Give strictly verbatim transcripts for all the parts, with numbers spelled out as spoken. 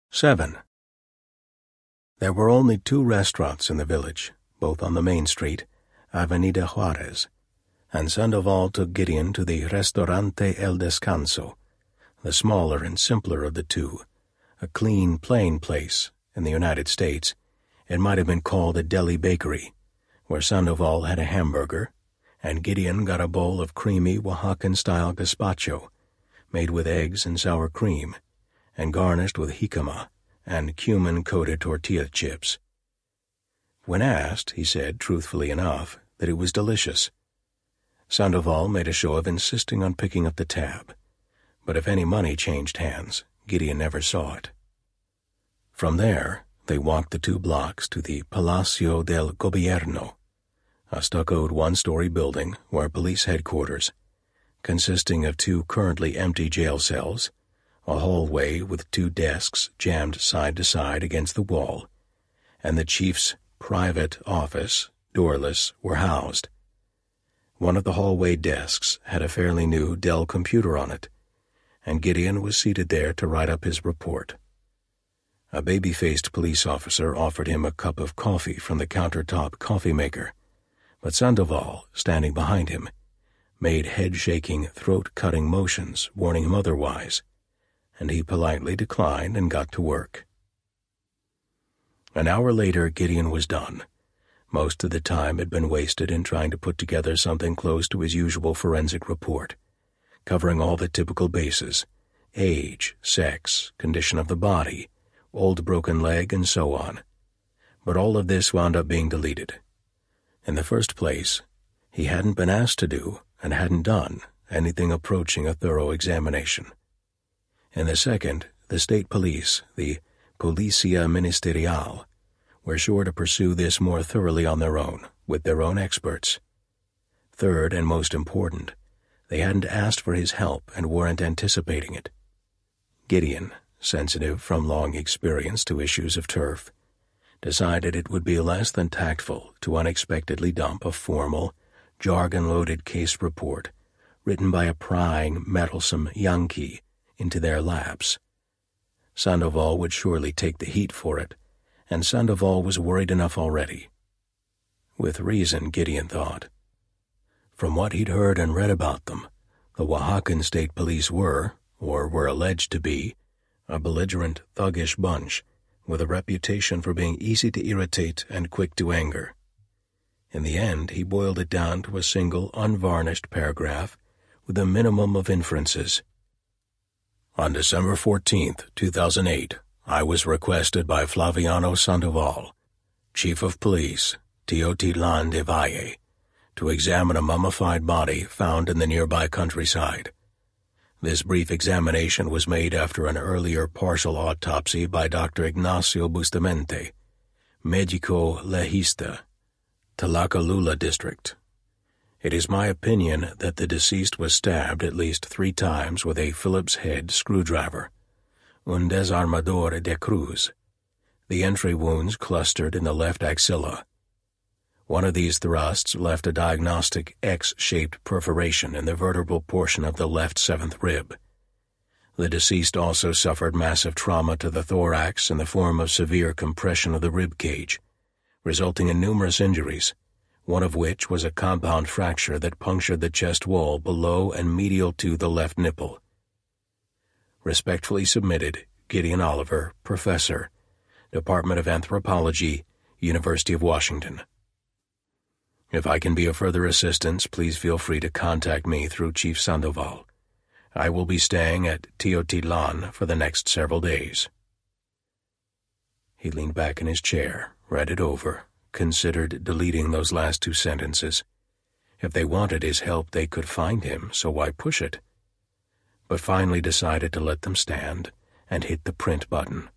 Seven. There were only two restaurants in the village, both on the main street, Avenida Juarez, and Sandoval took Gideon to the Restaurante El Descanso, the smaller and simpler of the two, a clean, plain place. In the United States, it might have been called a deli bakery, where Sandoval had a hamburger, and Gideon got a bowl of creamy Oaxacan-style gazpacho, made with eggs and sour cream, and garnished with jicama and cumin-coated tortilla chips. When asked, he said, truthfully enough, that it was delicious. Sandoval made a show of insisting on picking up the tab, but if any money changed hands, Gideon never saw it. From there, they walked the two blocks to the Palacio del Gobierno, a stuccoed one-story building where police headquarters, consisting of two currently empty jail cells, a hallway with two desks jammed side to side against the wall, and the chief's private office, doorless, were housed. One of the hallway desks had a fairly new Dell computer on it, and Gideon was seated there to write up his report. A baby-faced police officer offered him a cup of coffee from the countertop coffee maker, but Sandoval, standing behind him, made head-shaking, throat-cutting motions, warning him otherwise, and he politely declined and got to work. An hour later, Gideon was done. Most of the time had been wasted in trying to put together something close to his usual forensic report, covering all the typical bases: age, sex, condition of the body, old broken leg, and so on. But all of this wound up being deleted. In the first place, he hadn't been asked to do, and hadn't done, anything approaching a thorough examination. In the second, the state police, the Policia Ministerial, were sure to pursue this more thoroughly on their own, with their own experts. Third, and most important, they hadn't asked for his help and weren't anticipating it. Gideon, sensitive from long experience to issues of turf, decided it would be less than tactful to unexpectedly dump a formal, jargon-loaded case report written by a prying, meddlesome Yankee into their laps. Sandoval would surely take the heat for it, and Sandoval was worried enough already. With reason, Gideon thought. From what he'd heard and read about them, the Oaxacan State Police were, or were alleged to be, a belligerent, thuggish bunch with a reputation for being easy to irritate and quick to anger. In the end, he boiled it down to a single, unvarnished paragraph with a minimum of inferences. On December fourteenth, two thousand eight, I was requested by Flaviano Sandoval, Chief of Police, Teotitlan de Valle, to examine a mummified body found in the nearby countryside. This brief examination was made after an earlier partial autopsy by Doctor Ignacio Bustamante, Medico Legista, Tlacalula District. It is my opinion that the deceased was stabbed at least three times with a Phillips head screwdriver, un desarmador de cruz. The entry wounds clustered in the left axilla. One of these thrusts left a diagnostic X-shaped perforation in the vertebral portion of the left seventh rib. The deceased also suffered massive trauma to the thorax in the form of severe compression of the rib cage, resulting in numerous injuries, one of which was a compound fracture that punctured the chest wall below and medial to the left nipple. Respectfully submitted, Gideon Oliver, Professor, Department of Anthropology, University of Washington. If I can be of further assistance, please feel free to contact me through Chief Sandoval. I will be staying at Teotitlan for the next several days. He leaned back in his chair, read it over, considered deleting those last two sentences. If they wanted his help, they could find him, so why push it? But finally decided to let them stand and hit the print button.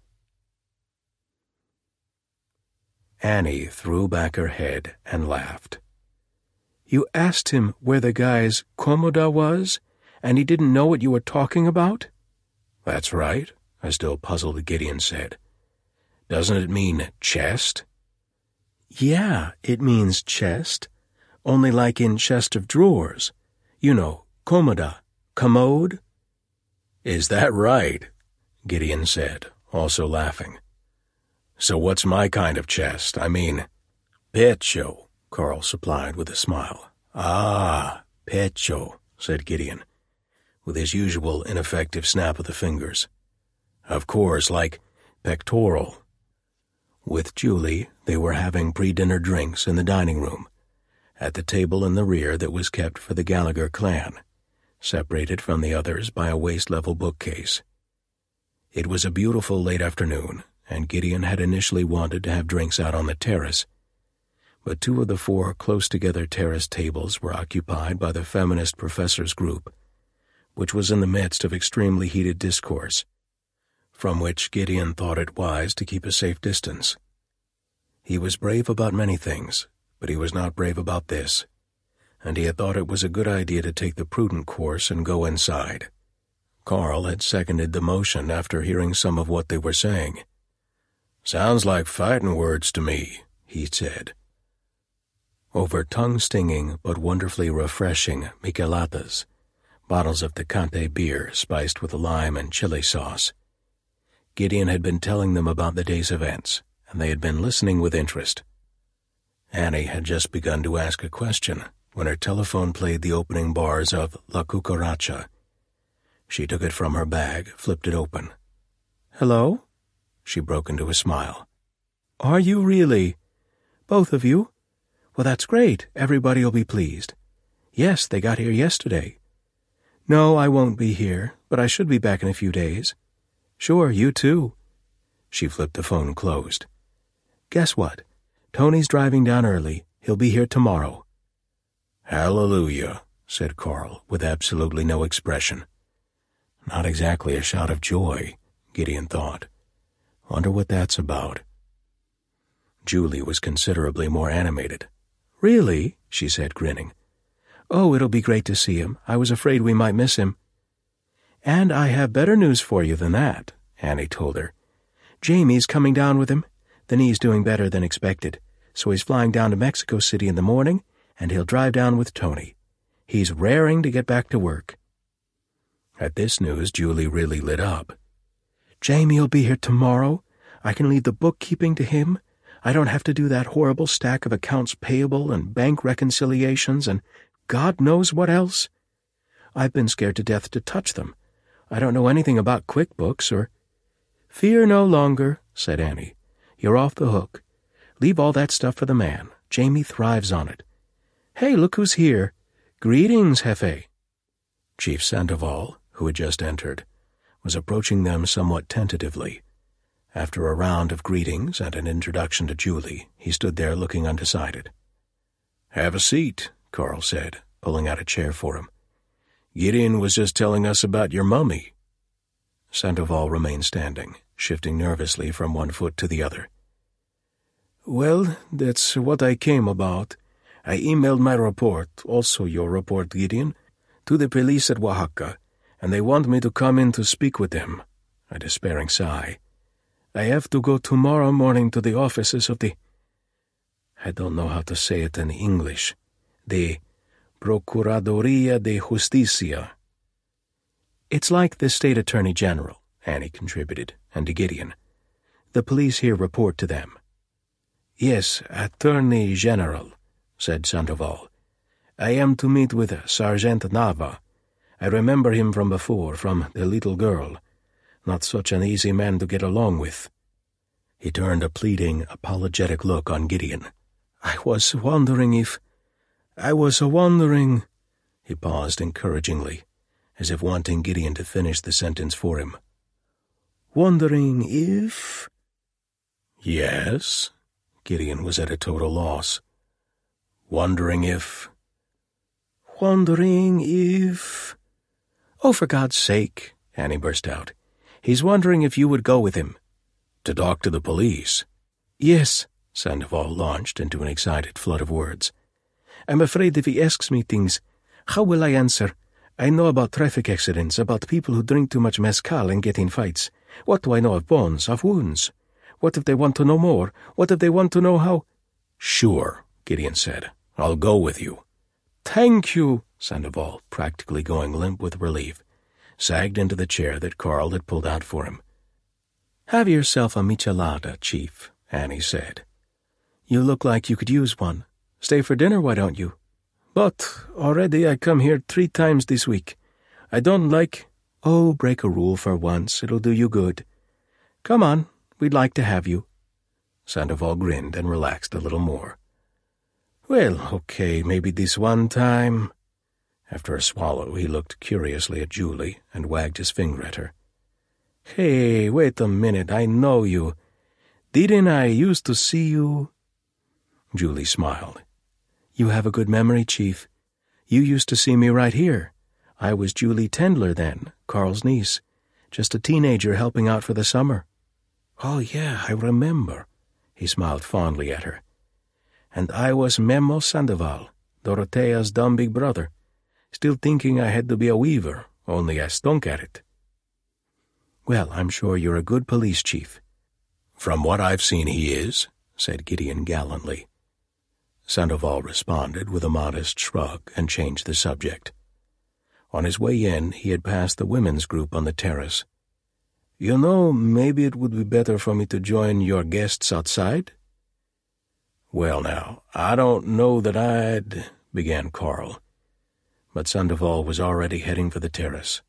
Annie threw back her head and laughed. You asked him where the guy's comoda was, and he didn't know what you were talking about? That's right, a still puzzled Gideon said. Doesn't it mean chest? Yeah, it means chest, only like in chest of drawers. You know, comoda, commode. Is that right? Gideon said, also laughing. "So what's my kind of chest? I mean—" "Pecho," Carl supplied with a smile. "Ah, pecho," said Gideon, with his usual ineffective snap of the fingers. "Of course, like pectoral." With Julie, they were having pre-dinner drinks in the dining room, at the table in the rear that was kept for the Gallagher clan, separated from the others by a waist-level bookcase. It was a beautiful late afternoon, and Gideon had initially wanted to have drinks out on the terrace, but two of the four close-together terrace tables were occupied by the feminist professors' group, which was in the midst of extremely heated discourse, from which Gideon thought it wise to keep a safe distance. He was brave about many things, but he was not brave about this, and he had thought it was a good idea to take the prudent course and go inside. Carl had seconded the motion after hearing some of what they were saying. "Sounds like fighting words to me," he said. Over tongue-stinging but wonderfully refreshing micheladas, bottles of Tecate beer spiced with lime and chili sauce, Gideon had been telling them about the day's events, and they had been listening with interest. Annie had just begun to ask a question when her telephone played the opening bars of La Cucaracha. She took it from her bag, flipped it open. "Hello?" She broke into a smile. "Are you really? Both of you? Well, that's great. Everybody'll be pleased. Yes, they got here yesterday. No, I won't be here, but I should be back in a few days. Sure, you too." She flipped the phone closed. "Guess what? Tony's driving down early. He'll be here tomorrow." "Hallelujah," said Carl, with absolutely no expression. Not exactly a shout of joy, Gideon thought. Wonder what that's about. Julie was considerably more animated. "Really?" she said, grinning. "Oh, it'll be great to see him. I was afraid we might miss him." "And I have better news for you than that," Annie told her. "Jamie's coming down with him. The knee's doing better than expected, so he's flying down to Mexico City in the morning, and he'll drive down with Tony. He's raring to get back to work." At this news, Julie really lit up. "Jamie'll be here tomorrow. I can leave the bookkeeping to him. I don't have to do that horrible stack of accounts payable and bank reconciliations and God knows what else. I've been scared to death to touch them. I don't know anything about QuickBooks or—" "Fear no longer," said Annie. "You're off the hook. Leave all that stuff for the man. Jamie thrives on it. Hey, look who's here. Greetings, Jefe." Chief Sandoval, who had just entered, was approaching them somewhat tentatively. After a round of greetings and an introduction to Julie, he stood there looking undecided. "Have a seat," Carl said, pulling out a chair for him. "Gideon was just telling us about your mummy." Sandoval remained standing, shifting nervously from one foot to the other. "Well, that's what I came about. I emailed my report, also your report, Gideon, to the police at Oaxaca, and they want me to come in to speak with them." A despairing sigh. "I have to go tomorrow morning to the offices of the— I don't know how to say it in English. The Procuraduría de Justicia." "It's like the State Attorney General," Annie contributed, and to Gideon. "The police here report to them." "Yes, Attorney General," said Sandoval. "I am to meet with Sergeant Nava. I remember him from before, from the little girl. Not such an easy man to get along with." He turned a pleading, apologetic look on Gideon. "I was wondering if... I was wondering..." He paused encouragingly, as if wanting Gideon to finish the sentence for him. "Wondering if..." "Yes?" Gideon was at a total loss. "Wondering if..." "Wondering if..." "Oh, for God's sake," Annie burst out. "He's wondering if you would go with him." "To talk to the police?" "Yes," Sandoval launched into an excited flood of words. "I'm afraid if he asks me things, how will I answer? I know about traffic accidents, about people who drink too much mezcal and get in fights. What do I know of bones, of wounds? What if they want to know more? What if they want to know how—" "Sure," Gideon said. "I'll go with you." "Thank you," Sandoval, practically going limp with relief, sagged into the chair that Carl had pulled out for him. "Have yourself a michelada, Chief," Annie said. "You look like you could use one. Stay for dinner, why don't you?" "But already I come here three times this week. I don't like—" "Oh, break a rule for once. It'll do you good. Come on, we'd like to have you." Sandoval grinned and relaxed a little more. "Well, okay, maybe this one time." After a swallow, he looked curiously at Julie and wagged his finger at her. "Hey, wait a minute, I know you. Didn't I used to see you?" Julie smiled. "You have a good memory, Chief. You used to see me right here. I was Julie Tendler then, Carl's niece, just a teenager helping out for the summer." "Oh, yeah, I remember." He smiled fondly at her. "And I was Memo Sandoval, Dorothea's dumb big brother, still thinking I had to be a weaver, only I stunk at it." "Well, I'm sure you're a good police chief." "From what I've seen he is," said Gideon gallantly. Sandoval responded with a modest shrug and changed the subject. On his way in, he had passed the women's group on the terrace. "You know, maybe it would be better for me to join your guests outside?" "Well now, I don't know that I'd—" began Carl. But Sandoval was already heading for the terrace.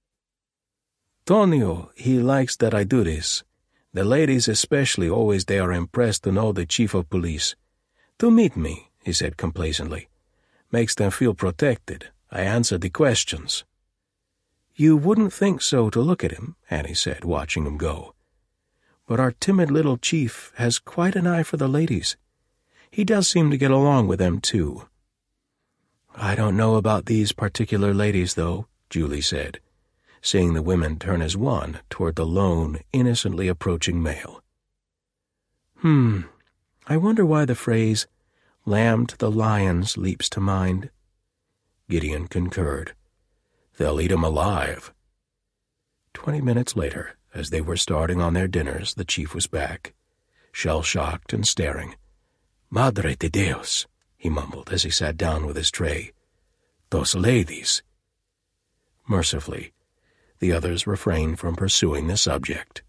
"Tonio, he likes that I do this. The ladies especially, always they are impressed to know the chief of police. To meet me," he said complacently. "Makes them feel protected. I answer the questions." "You wouldn't think so to look at him," Annie said, watching him go. "But our timid little chief has quite an eye for the ladies. He does seem to get along with them, too." "I don't know about these particular ladies, though," Julie said, seeing the women turn as one toward the lone, innocently approaching male. Hmm, I wonder why the phrase, "lamb to the lions," leaps to mind. Gideon concurred. "They'll eat him alive." Twenty minutes later, as they were starting on their dinners, the chief was back, shell-shocked and staring. "Madre de Dios," he mumbled as he sat down with his tray. "Those ladies." Mercifully, the others refrained from pursuing the subject.